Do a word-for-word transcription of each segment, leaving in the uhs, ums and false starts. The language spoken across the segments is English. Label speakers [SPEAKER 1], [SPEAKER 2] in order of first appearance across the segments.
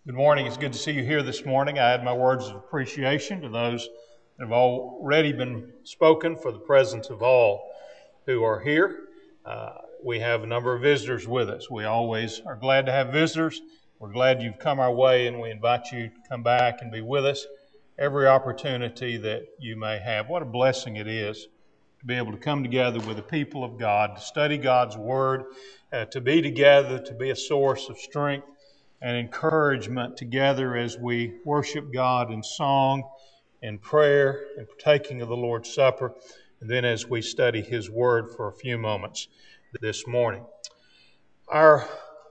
[SPEAKER 1] Good morning. It's good to see you here this morning. I add my words of appreciation to those that have already been spoken for the presence of all who are here. Uh, we have a number of visitors with us. We always are glad to have visitors. We're glad you've come our way, and we invite you to come back and be with us every opportunity that you may have. What a blessing it is to be able to come together with the people of God, to study God's Word, uh, to be together, to be a source of strength and encouragement together as we worship God in song, in prayer, and partaking of the Lord's Supper, and then as we study His Word for a few moments this morning. Our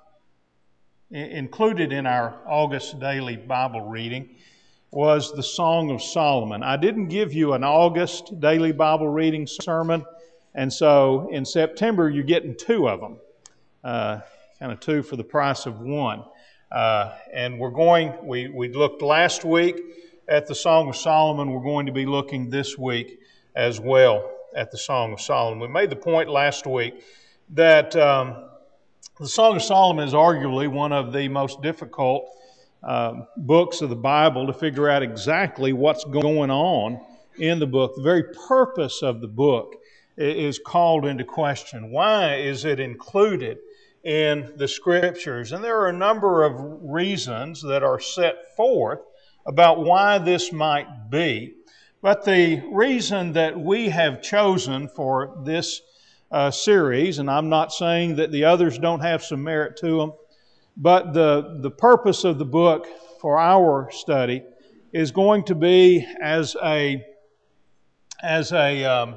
[SPEAKER 1] included in our August daily Bible reading was the Song of Solomon. I didn't give you an August daily Bible reading sermon, and so in September you're getting two of them, uh, kind of two for the price of one. Uh, and we're going, we, we looked last week at the Song of Solomon. We're going to be looking this week as well at the Song of Solomon. We made the point last week that um, the Song of Solomon is arguably one of the most difficult uh, books of the Bible to figure out exactly what's going on in the book. The very purpose of the book is called into question. Why is it included in the Scriptures? And there are a number of reasons that are set forth about why this might be. But the reason that we have chosen for this uh, series, and I'm not saying that the others don't have some merit to them, but the, the purpose of the book for our study is going to be as a, as a um,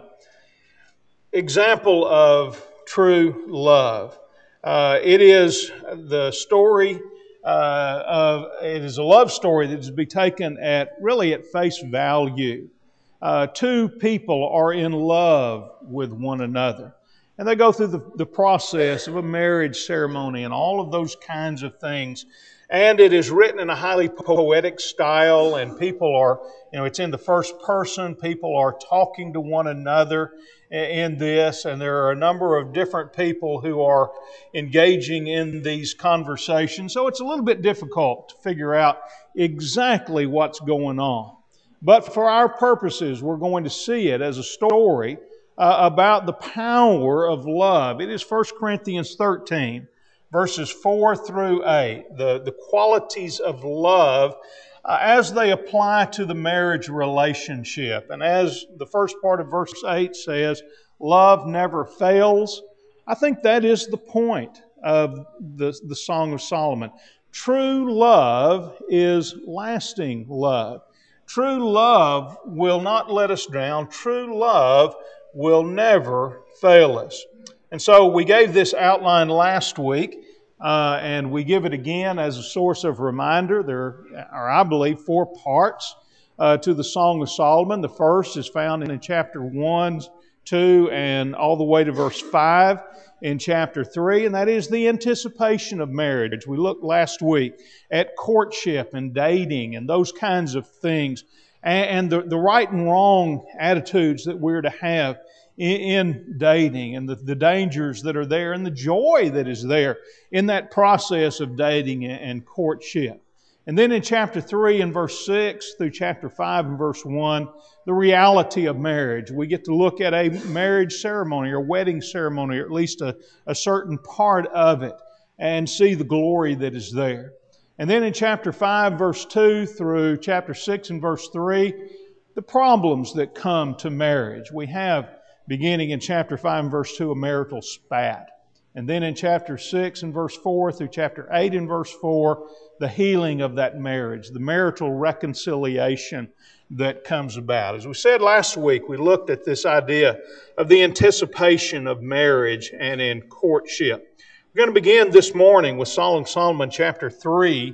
[SPEAKER 1] example of true love. Uh, it is the story uh, of, it is a love story that is to be taken at, really at face value. Uh, two people are in love with one another. And they go through the, the process of a marriage ceremony and all of those kinds of things. And it is written in a highly poetic style, and people are, you know, it's in the first person. People are talking to one another in this, and there are a number of different people who are engaging in these conversations. So it's a little bit difficult to figure out exactly what's going on. But for our purposes, we're going to see it as a story uh, about the power of love. It is First Corinthians thirteen, verses four through eight, the, the qualities of love uh, as they apply to the marriage relationship. And as the first part of verse eight says, love never fails. I think that is the point of the, the Song of Solomon. True love is lasting love. True love will not let us down. True love will never fail us. And so we gave this outline last week, uh, and we give it again as a source of reminder. There are, I believe, four parts uh, to the Song of Solomon. The first is found in chapter one, two, and all the way to verse five in chapter three, and that is the anticipation of marriage. We looked last week at courtship and dating and those kinds of things, and the, the right and wrong attitudes that we're to have in, in dating, and the, the dangers that are there, and the joy that is there in that process of dating and, and courtship. And then in chapter three and verse six through chapter five and verse one, the reality of marriage. We get to look at a marriage ceremony or wedding ceremony, or at least a, a certain part of it, and see the glory that is there. And then in chapter five, verse two through chapter six and verse three, the problems that come to marriage. We have, beginning in chapter five and verse two, a marital spat. And then in chapter six and verse four through chapter eight and verse four, the healing of that marriage, the marital reconciliation that comes about. As we said last week, we looked at this idea of the anticipation of marriage and in courtship. We're going to begin this morning with Song of Solomon chapter three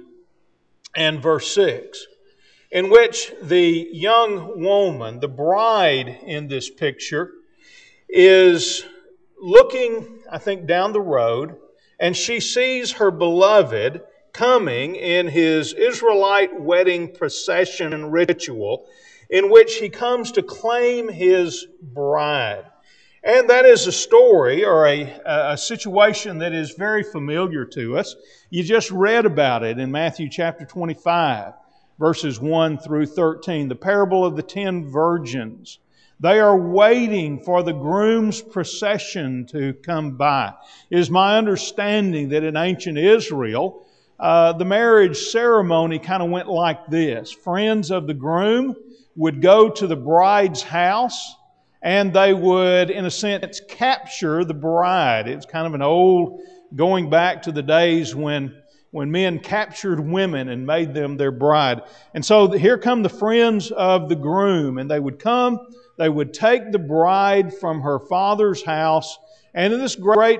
[SPEAKER 1] and verse six, in which the young woman, the bride in this picture, is looking, I think, down the road, and she sees her beloved coming in his Israelite wedding procession ritual, in which he comes to claim his bride. And that is a story or a, a situation that is very familiar to us. You just read about it in Matthew chapter twenty-five, verses one through thirteen, the parable of the ten virgins. They are waiting for the groom's procession to come by. It is my understanding that in ancient Israel, uh, the marriage ceremony kind of went like this. Friends of the groom would go to the bride's house, and they would, in a sense, capture the bride. It's kind of an old, going back to the days when, when men captured women and made them their bride. And so here come the friends of the groom, and they would come, they would take the bride from her father's house, and in this great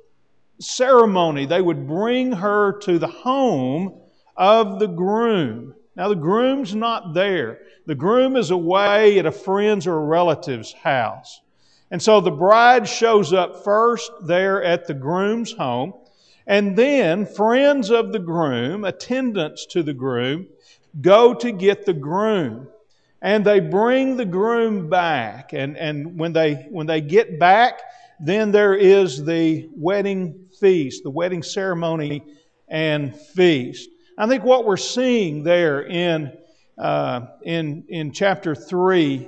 [SPEAKER 1] ceremony, they would bring her to the home of the groom. Now, the groom's not there. The groom is away at a friend's or a relative's house. And so the bride shows up first there at the groom's home, and then friends of the groom, attendants to the groom, go to get the groom. And they bring the groom back. And, and when they when they get back, then there is the wedding feast, the wedding ceremony and feast. I think what we're seeing there in uh, in in chapter three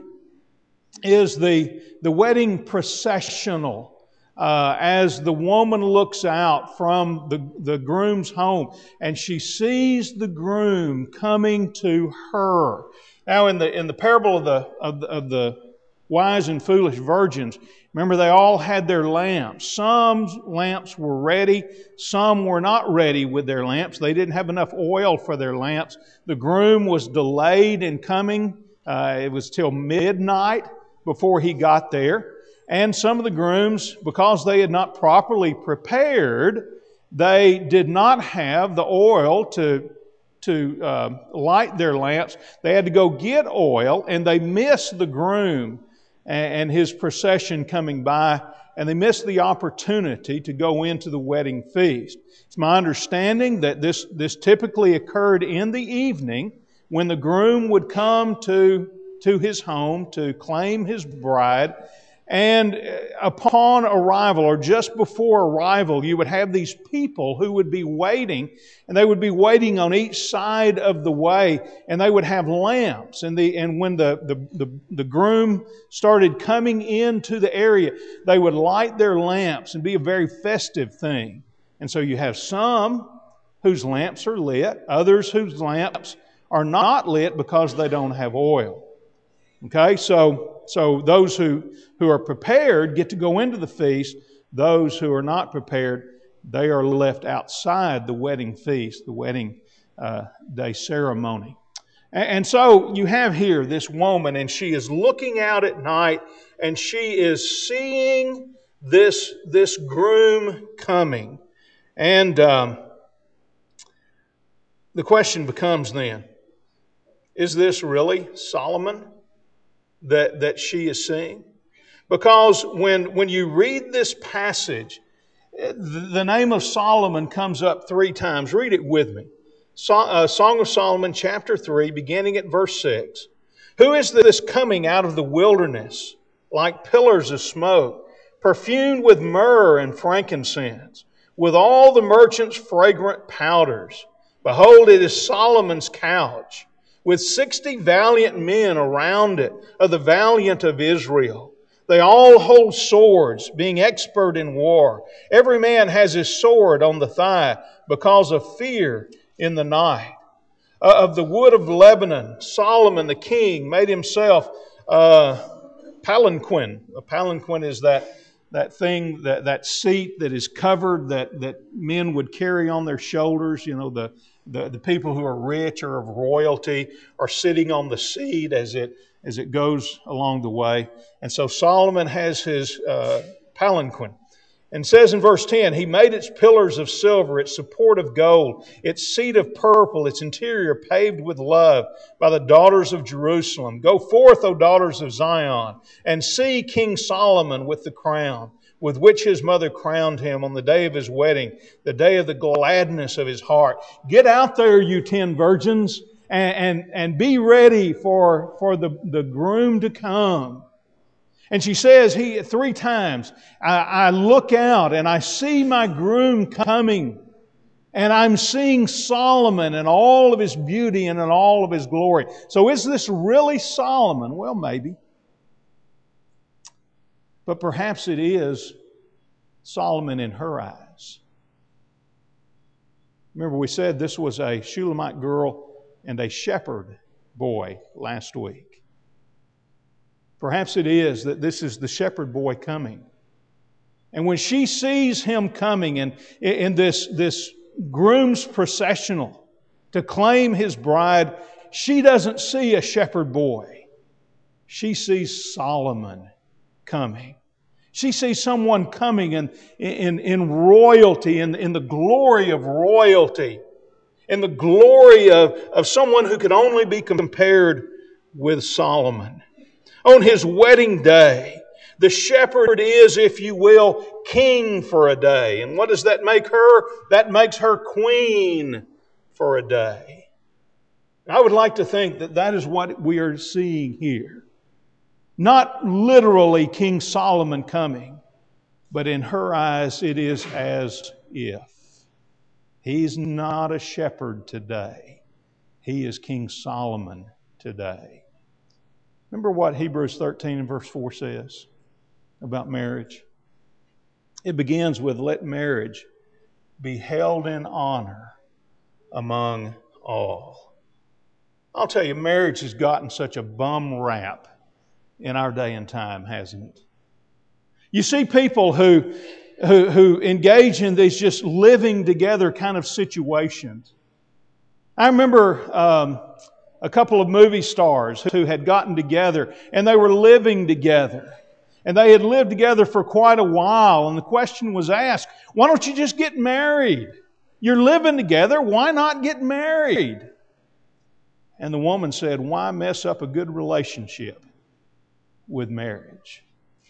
[SPEAKER 1] is the the wedding processional. Uh, as the woman looks out from the, the groom's home and she sees the groom coming to her. Now, in the in the parable of the of the, of the wise and foolish virgins, remember they all had their lamps. Some lamps were ready, some were not ready with their lamps. They didn't have enough oil for their lamps. The groom was delayed in coming. Uh, it was till midnight before he got there. And some of the grooms, because they had not properly prepared, they did not have the oil to to uh, light their lamps. They had to go get oil, and they missed the groom and his procession coming by, and they missed the opportunity to go into the wedding feast. It's my understanding that this, this typically occurred in the evening when the groom would come to, to his home to claim his bride. And upon arrival, or just before arrival, you would have these people who would be waiting, and they would be waiting on each side of the way, and they would have lamps. And the and when the, the, the, the groom started coming into the area, they would light their lamps and be a very festive thing. And so you have some whose lamps are lit, others whose lamps are not lit because they don't have oil. Okay, so so those who, who are prepared get to go into the feast. Those who are not prepared, they are left outside the wedding feast, the wedding uh, day ceremony. And, and so you have here this woman, and she is looking out at night, and she is seeing this, this groom coming. And um, the question becomes then, is this really Solomon that, that she is seeing? Because when, when you read this passage, the name of Solomon comes up three times. Read it with me. So, uh, Song of Solomon, chapter three, beginning at verse six. Who is this coming out of the wilderness, like pillars of smoke, perfumed with myrrh and frankincense, with all the merchants' fragrant powders? Behold, it is Solomon's couch, with sixty valiant men around it, of the valiant of Israel. They all hold swords, being expert in war. Every man has his sword on the thigh because of fear in the night. Uh, of the wood of Lebanon, Solomon the king made himself a palanquin. A palanquin is that, that thing, that, that seat that is covered that, that men would carry on their shoulders. You know, the The, the people who are rich or of royalty are sitting on the seat as it as it goes along the way. And so Solomon has his uh, palanquin. And says in verse ten, he made its pillars of silver, its support of gold, its seat of purple, its interior paved with love by the daughters of Jerusalem. Go forth, O daughters of Zion, and see King Solomon with the crown, with which his mother crowned him on the day of his wedding, the day of the gladness of his heart. Get out there, you ten virgins, and, and, and be ready for, for the, the groom to come. And she says he three times, I, I look out and I see my groom coming. And I'm seeing Solomon and all of his beauty and in all of his glory. So is this really Solomon? Well, maybe. But perhaps it is Solomon in her eyes. Remember, we said this was a Shulamite girl and a shepherd boy last week. Perhaps it is that this is the shepherd boy coming. And when she sees him coming in, in this, this groom's processional to claim his bride, she doesn't see a shepherd boy. She sees Solomon coming. She sees someone coming in, in, in royalty, in, in the glory of royalty, in the glory of, of someone who could only be compared with Solomon. On his wedding day, the shepherd is, if you will, king for a day. And what does that make her? That makes her queen for a day. I would like to think that that is what we are seeing here. Not literally King Solomon coming, but in her eyes it is as if. He's not a shepherd today. He is King Solomon today. Remember what Hebrews thirteen and verse four says about marriage? It begins with, let marriage be held in honor among all. I'll tell you, marriage has gotten such a bum rap in our day and time, hasn't it? You see people who, who, who engage in these just living together kind of situations. I remember um, a couple of movie stars who had gotten together and they were living together. And they had lived together for quite a while. And the question was asked, why don't you just get married? You're living together, why not get married? And the woman said, why mess up a good relationship with marriage?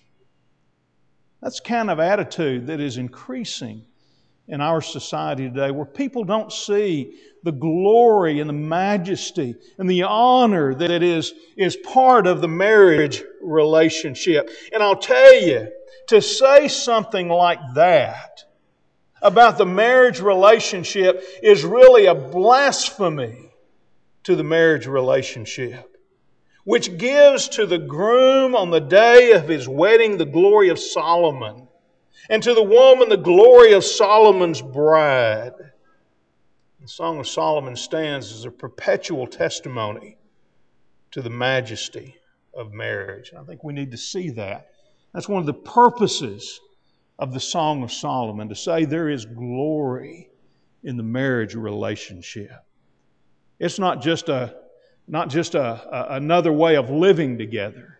[SPEAKER 1] That's the kind of attitude that is increasing in our society today, where people don't see the glory and the majesty and the honor that it is, is part of the marriage relationship. And I'll tell you, to say something like that about the marriage relationship is really a blasphemy to the marriage relationship, which gives to the groom on the day of his wedding the glory of Solomon, and to the woman the glory of Solomon's bride. The Song of Solomon stands as a perpetual testimony to the majesty of marriage. And I think we need to see that. That's one of the purposes of the Song of Solomon, to say there is glory in the marriage relationship. It's not just a not just a, a, another way of living together.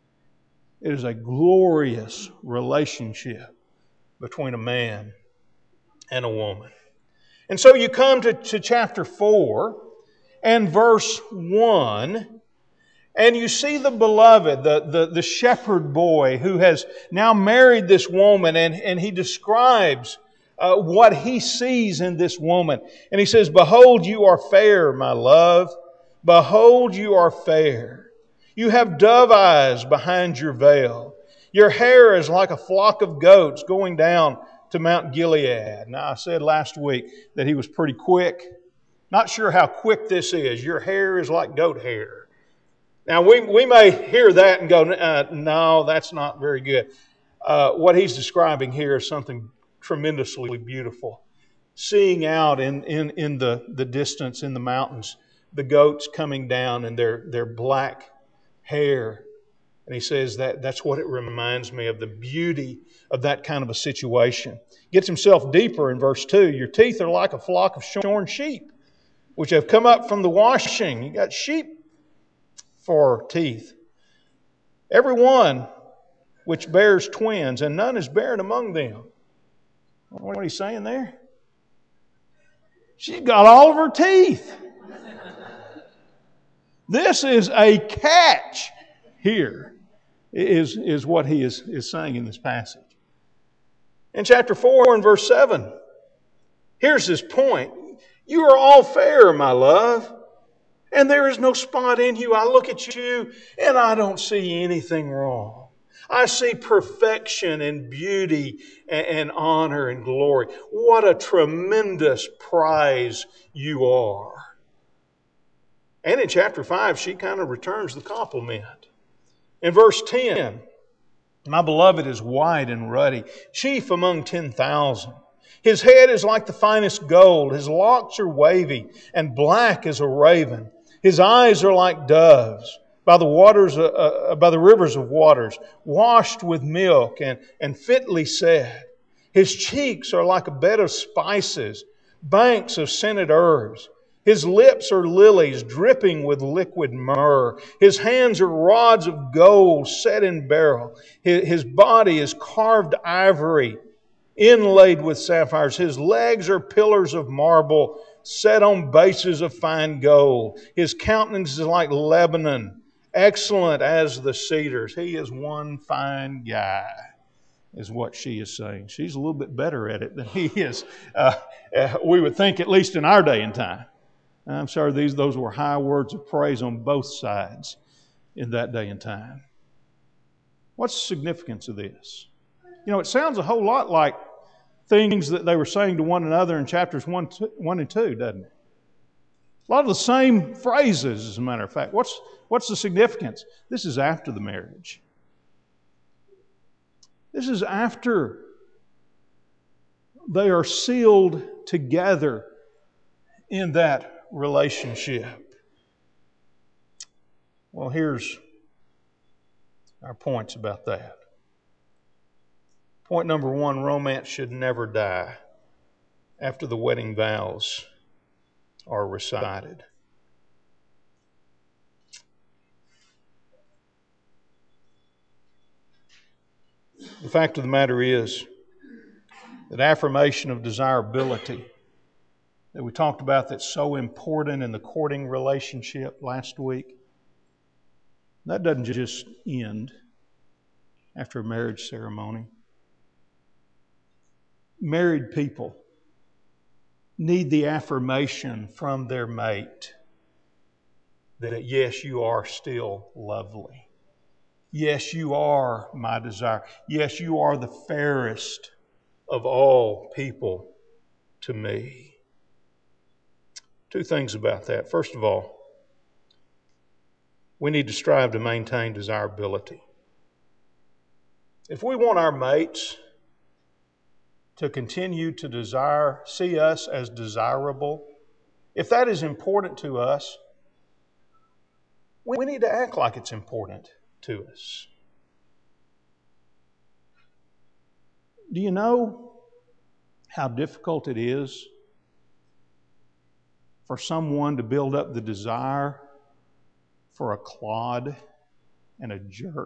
[SPEAKER 1] It is a glorious relationship between a man and a woman. And so you come to, to chapter four and verse one, and you see the beloved, the, the, the shepherd boy who has now married this woman, and, and he describes uh, what he sees in this woman. And he says, behold, you are fair, my love. Behold, you are fair. You have dove eyes behind your veil. Your hair is like a flock of goats going down to Mount Gilead. Now, I said last week that he was pretty quick. Not sure how quick this is. Your hair is like goat hair. Now, we, we may hear that and go, uh, no, that's not very good. Uh, what he's describing here is something tremendously beautiful. Seeing out in, in, in the, the distance in the mountains, the goats coming down and their, their black hair. And he says that that's what it reminds me of, the beauty of that kind of a situation. Gets himself deeper in verse two. Your teeth are like a flock of shorn sheep, which have come up from the washing. You got sheep for teeth. Every one which bears twins, and none is barren among them. What he's saying there? She's got all of her teeth. This is a catch here, is, is what he is, is saying in this passage. In chapter four and verse seven, here's his point. You are all fair, my love, and there is no spot in you. I look at you and I don't see anything wrong. I see perfection and beauty and, and honor and glory. What a tremendous prize you are. And in chapter five, she kind of returns the compliment. In verse ten, my beloved is white and ruddy, chief among ten thousand. His head is like the finest gold. His locks are wavy and black as a raven. His eyes are like doves by the waters, uh, uh, by the rivers of waters, washed with milk and, and fitly set. His cheeks are like a bed of spices, banks of scented herbs. His lips are lilies dripping with liquid myrrh. His hands are rods of gold set in beryl. His, his body is carved ivory, inlaid with sapphires. His legs are pillars of marble, set on bases of fine gold. His countenance is like Lebanon, excellent as the cedars. He is one fine guy, is what she is saying. She's a little bit better at it than he is. Uh, uh, we would think, at least in our day and time. I'm sorry, these those were high words of praise on both sides in that day and time. What's the significance of this? You know, it sounds a whole lot like things that they were saying to one another in chapters one, two, one and two, doesn't it? A lot of the same phrases, as a matter of fact. What's, what's the significance? This is after the marriage. This is after they are sealed together in that relationship. Well, here's our points about that. Point number one, romance should never die after the wedding vows are recited. The fact of the matter is that affirmation of desirability that we talked about, that's so important in the courting relationship last week, that doesn't just end after a marriage ceremony. Married people need the affirmation from their mate that, yes, you are still lovely. Yes, you are my desire. Yes, you are the fairest of all people to me. Two things about that. First of all, we need to strive to maintain desirability. If we want our mates to continue to desire, see us as desirable, if that is important to us, we need to act like it's important to us. Do you know how difficult it is for someone to build up the desire for a clod and a jerk?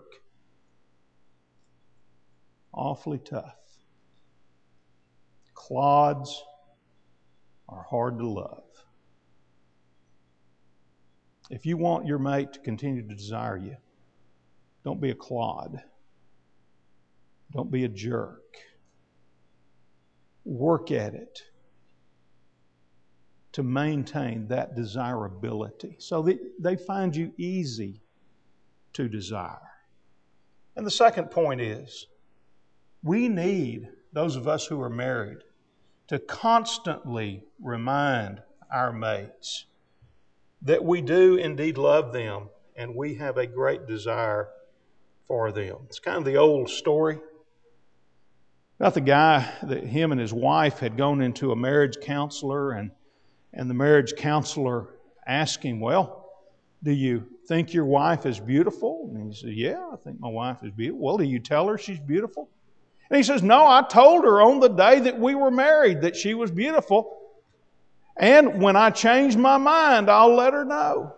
[SPEAKER 1] Awfully tough. Clods are hard to love. If you want your mate to continue to desire you, don't be a clod. Don't be a jerk. Work at it to maintain that desirability so that they find you easy to desire. And the second point is, we need, those of us who are married, to constantly remind our mates that we do indeed love them and we have a great desire for them. It's kind of the old story about the guy that him and his wife had gone into a marriage counselor, and, and the marriage counselor asked him, well, do you think your wife is beautiful? And he said, yeah, I think my wife is beautiful. Well, do you tell her she's beautiful? And he says, no, I told her on the day that we were married that she was beautiful. And when I change my mind, I'll let her know.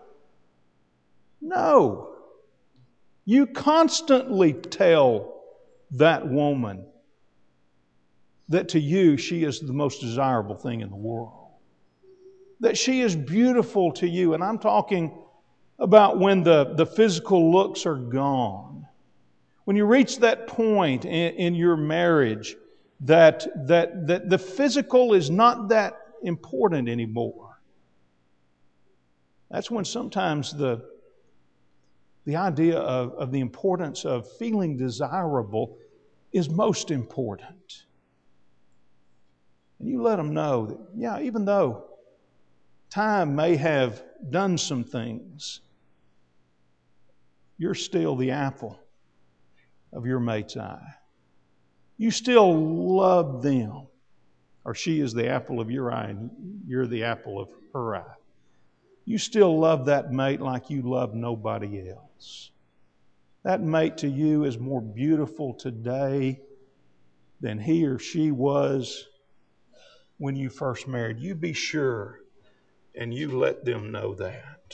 [SPEAKER 1] No. You constantly tell that woman that to you she is the most desirable thing in the world. That she is beautiful to you. And I'm talking about when the, the physical looks are gone. When you reach that point in, in your marriage that, that, that the physical is not that important anymore. That's when sometimes the, the idea of, of the importance of feeling desirable is most important. And you let them know that, yeah, even though time may have done some things, you're still the apple of your mate's eye. You still love them, or she is the apple of your eye and you're the apple of her eye. You still love that mate like you love nobody else. That mate to you is more beautiful today than he or she was when you first married. You be sure and you let them know that.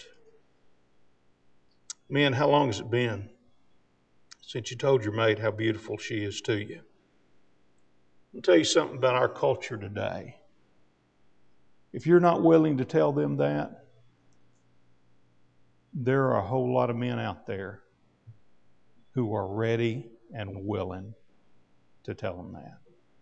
[SPEAKER 1] Men, how long has it been since you told your mate how beautiful she is to you? I'll tell you something about our culture today. If you're not willing to tell them that, there are a whole lot of men out there who are ready and willing to tell them that.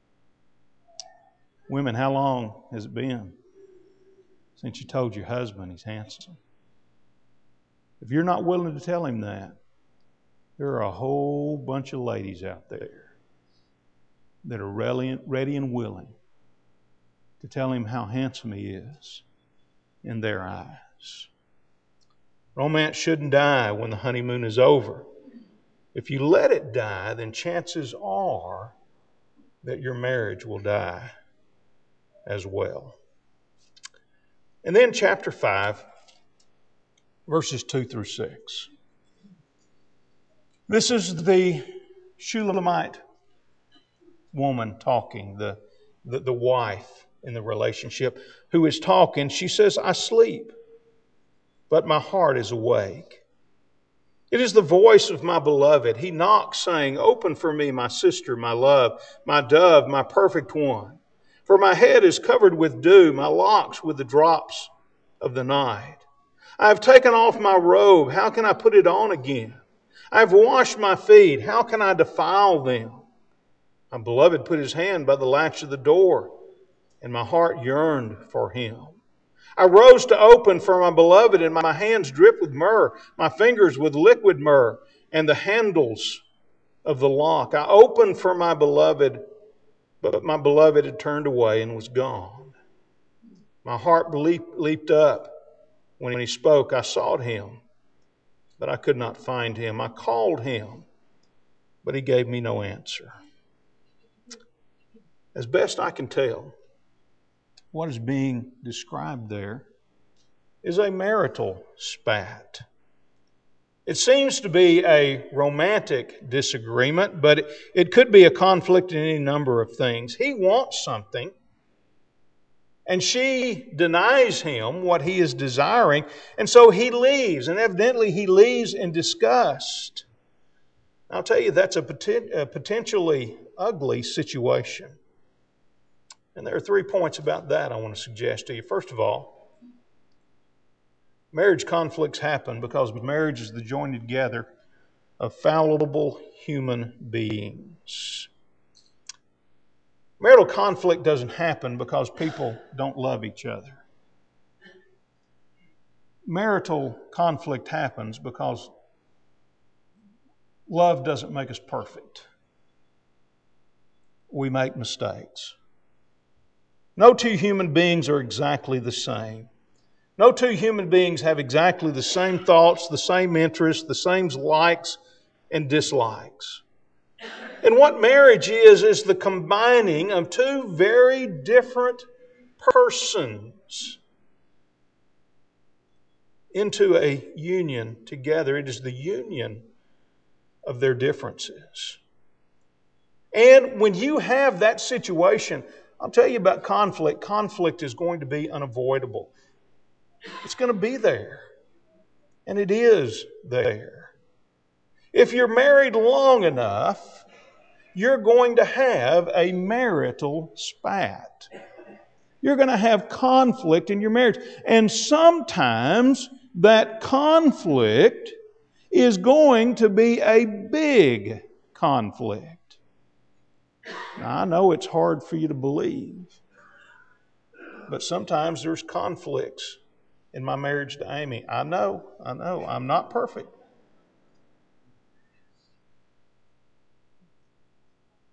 [SPEAKER 1] Women, how long has it been since you told your husband he's handsome? If you're not willing to tell him that, there are a whole bunch of ladies out there that are ready and willing to tell him how handsome he is in their eyes. Romance shouldn't die when the honeymoon is over. If you let it die, then chances are that your marriage will die as well. And then chapter five, verses two through six. This is the Shulamite woman talking, the, the, the wife in the relationship who is talking. She says, I sleep, but my heart is awake. It is the voice of my beloved. He knocks, saying, open for me, my sister, my love, my dove, my perfect one. For my head is covered with dew, my locks with the drops of the night. I have taken off my robe. How can I put it on again? I have washed my feet. How can I defile them? My beloved put his hand by the latch of the door, and my heart yearned for him. I rose to open for my beloved, and my hands dripped with myrrh, my fingers with liquid myrrh, and the handles of the lock. I opened for my beloved, but my beloved had turned away and was gone. My heart leaped, leaped up when he spoke. I sought him, but I could not find him. I called him, but he gave me no answer. As best I can tell, what is being described there is a marital spat. It seems to be a romantic disagreement, but it, it could be a conflict in any number of things. He wants something, and she denies him what he is desiring, and so he leaves, and evidently he leaves in disgust. I'll tell you, that's a, poten- a potentially ugly situation. And there are three points about that I want to suggest to you. First of all, marriage conflicts happen because marriage is the joining together of fallible human beings. Marital conflict doesn't happen because people don't love each other. Marital conflict happens because love doesn't make us perfect. We make mistakes. No two human beings are exactly the same. No two human beings have exactly the same thoughts, the same interests, the same likes and dislikes. And what marriage is, is the combining of two very different persons into a union together. It is the union of their differences. And when you have that situation, I'll tell you about conflict. Conflict is going to be unavoidable. It's going to be there. And it is there. If you're married long enough, you're going to have a marital spat. You're going to have conflict in your marriage. And sometimes that conflict is going to be a big conflict. Now, I know it's hard for you to believe, but sometimes there's conflicts in my marriage to Amy. I know, I know, I'm not perfect.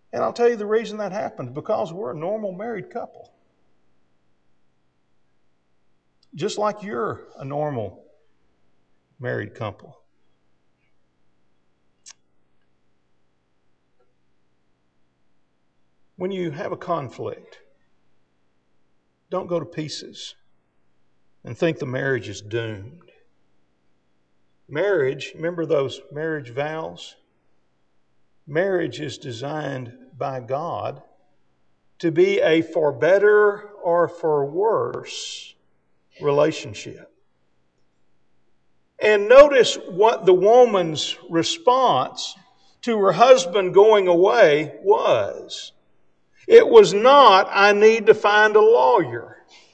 [SPEAKER 1] And I'll tell you the reason that happens, because we're a normal married couple. Just like you're a normal married couple. When you have a conflict, don't go to pieces and think the marriage is doomed. Marriage, remember those marriage vows? Marriage is designed by God to be a for better or for worse relationship. And notice what the woman's response to her husband going away was. It was not, I need to find a lawyer.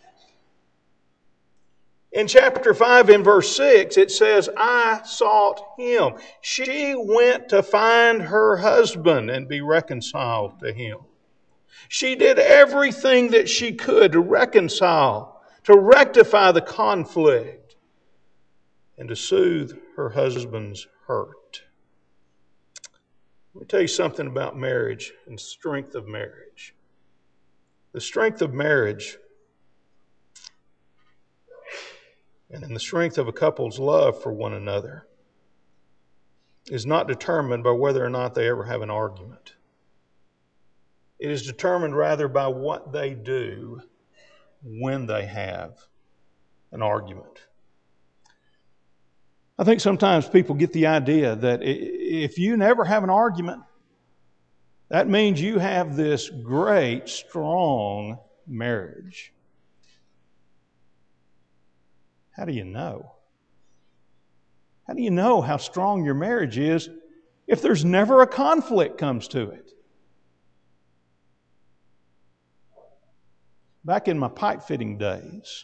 [SPEAKER 1] In chapter five, in verse six, it says, I sought him. She went to find her husband and be reconciled to him. She did everything that she could to reconcile, to rectify the conflict, and to soothe her husband's hurt. Let me tell you something about marriage and the strength of marriage. The strength of marriage and in the strength of a couple's love for one another is not determined by whether or not they ever have an argument. It is determined rather by what they do when they have an argument. I think sometimes people get the idea that if you never have an argument, that means you have this great, strong marriage. How do you know? How do you know how strong your marriage is if there's never a conflict comes to it? Back in my pipe fitting days,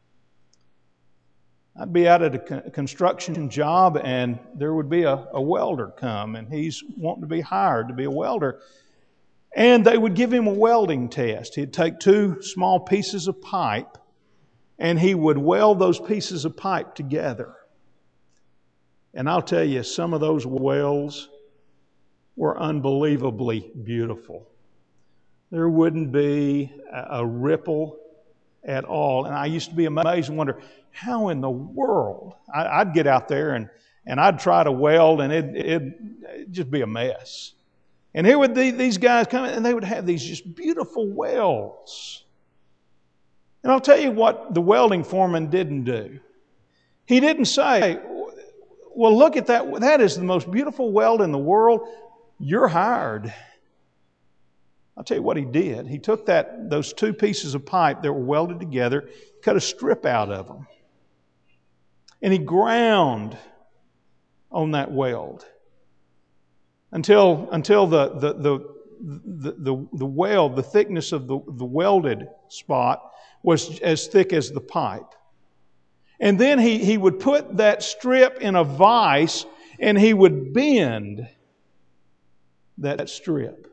[SPEAKER 1] I'd be out at a construction job and there would be a, a welder come and he's wanting to be hired to be a welder. And they would give him a welding test. He'd take two small pieces of pipe and he would weld those pieces of pipe together. And I'll tell you, some of those welds were unbelievably beautiful. There wouldn't be a ripple at all. And I used to be amazed and wonder, how in the world? I'd get out there and, and I'd try to weld and it'd, it'd just be a mess. And here would be these guys come and they would have these just beautiful welds. And I'll tell you what the welding foreman didn't do. He didn't say, well, look at that. That is the most beautiful weld in the world. You're hired. I'll tell you what he did. He took that those two pieces of pipe that were welded together, cut a strip out of them, and he ground on that weld until, until the, the, the, the, the, the weld, the thickness of the, the welded spot was as thick as the pipe. And then he, he would put that strip in a vise and he would bend that strip.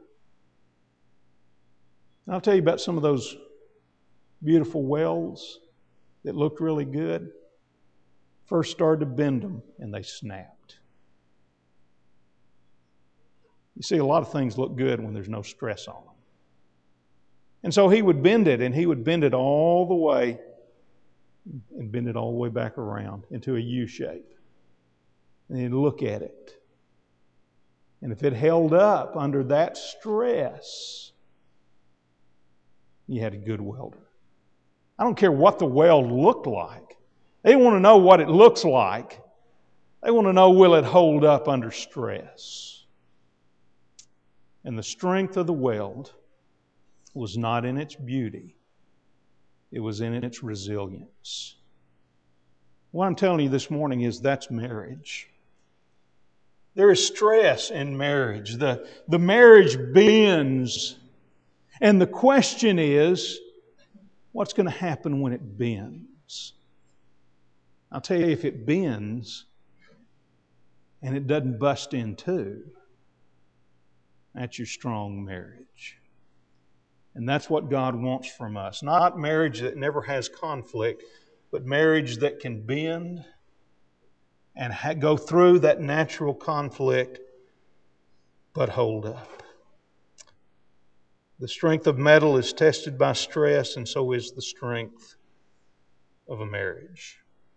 [SPEAKER 1] And I'll tell you about some of those beautiful welds that looked really good. First started to bend them and they snapped. You see, a lot of things look good when there's no stress on them. And so he would bend it and he would bend it all the way and bend it all the way back around into a U shape. And he'd look at it. And if it held up under that stress, you had a good welder. I don't care what the weld looked like. They want to know what it looks like. They want to know, will it hold up under stress? And the strength of the weld was not in its beauty. It was in its resilience. What I'm telling you this morning is that's marriage. There is stress in marriage. The, the marriage bends. And the question is, what's going to happen when it bends? I'll tell you, if it bends and it doesn't bust in two, that's your strong marriage. And that's what God wants from us. Not marriage that never has conflict, but marriage that can bend and ha- go through that natural conflict, but hold up. The strength of metal is tested by stress, and so is the strength of a marriage.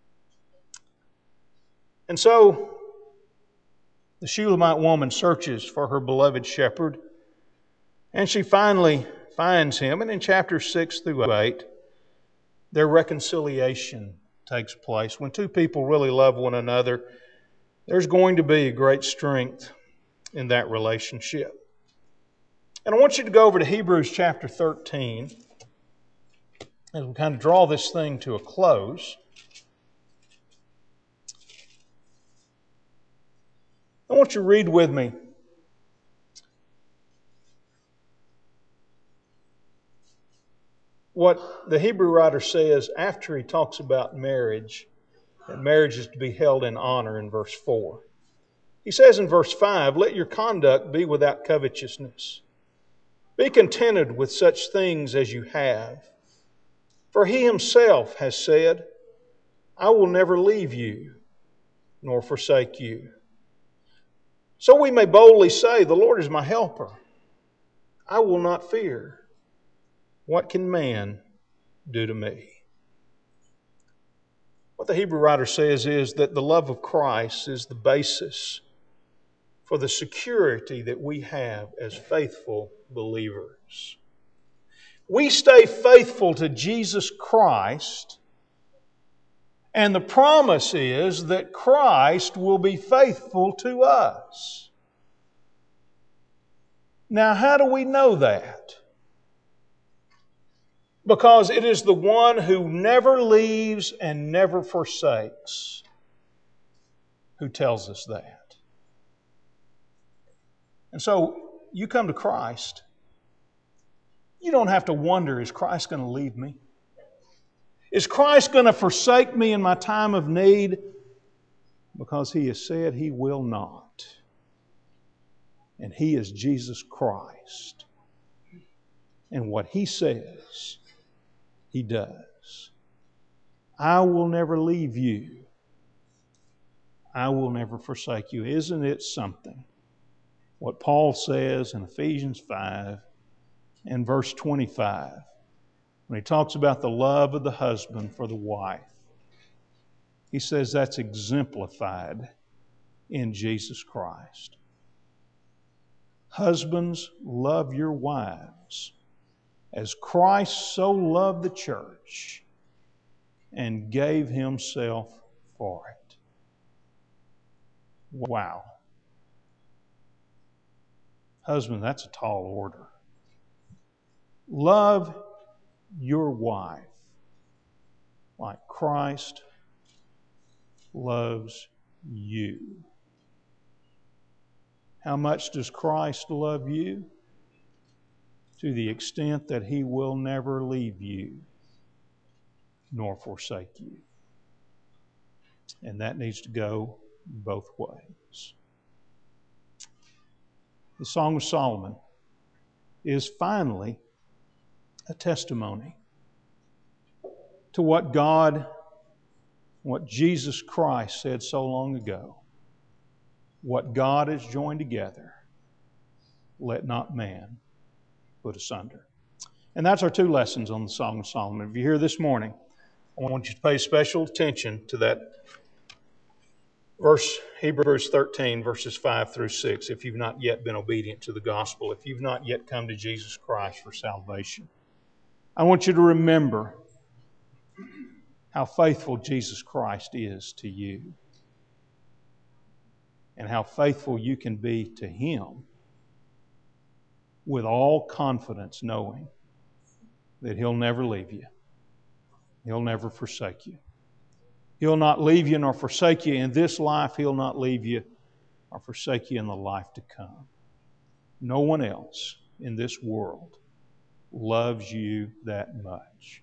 [SPEAKER 1] And so, the Shulamite woman searches for her beloved shepherd, and she finally finds him. And in chapters six through eight, their reconciliation takes place. When two people really love one another, there's going to be a great strength in that relationship. And I want you to go over to Hebrews chapter thirteen as we kind of draw this thing to a close. I want you to read with me what the Hebrew writer says after he talks about marriage, that marriage is to be held in honor in verse four. He says in verse five, "Let your conduct be without covetousness. Be contented with such things as you have. For he himself has said, I will never leave you nor forsake you. So we may boldly say, the Lord is my helper. I will not fear. What can man do to me?" What the Hebrew writer says is that the love of Christ is the basis for the security that we have as faithful believers. We stay faithful to Jesus Christ, and the promise is that Christ will be faithful to us. Now, how do we know that? Because it is the one who never leaves and never forsakes who tells us that. And so, you come to Christ, you don't have to wonder, is Christ going to leave me? Is Christ going to forsake me in my time of need? Because He has said He will not. And He is Jesus Christ. And what He says, He does. I will never leave you. I will never forsake you. Isn't it something? What Paul says in Ephesians five and verse twenty-five, when he talks about the love of the husband for the wife, he says that's exemplified in Jesus Christ. Husbands, love your wives as Christ so loved the church and gave Himself for it. Wow. Husband, that's a tall order. Love your wife like Christ loves you. How much does Christ love you? To the extent that He will never leave you nor forsake you. And that needs to go both ways. The Song of Solomon is finally a testimony to what God, what Jesus Christ said so long ago. What God has joined together, let not man put asunder. And that's our two lessons on the Song of Solomon. If you're here this morning, I want you to pay special attention to that verse, Hebrews thirteen, verses five through six, if you've not yet been obedient to the gospel, if you've not yet come to Jesus Christ for salvation. I want you to remember how faithful Jesus Christ is to you and how faithful you can be to Him with all confidence, knowing that He'll never leave you. He'll never forsake you. He'll not leave you nor forsake you in this life. He'll not leave you or forsake you in the life to come. No one else in this world loves you that much.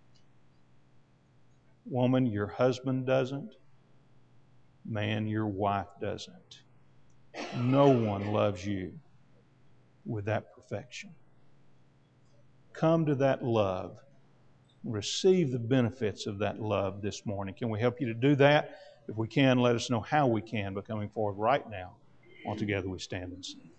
[SPEAKER 1] Woman, your husband doesn't. Man, your wife doesn't. No one loves you with that perfection. Come to that love. Receive the benefits of that love this morning. Can we help you to do that? If we can, let us know how we can by coming forward right now. All together we stand and sing.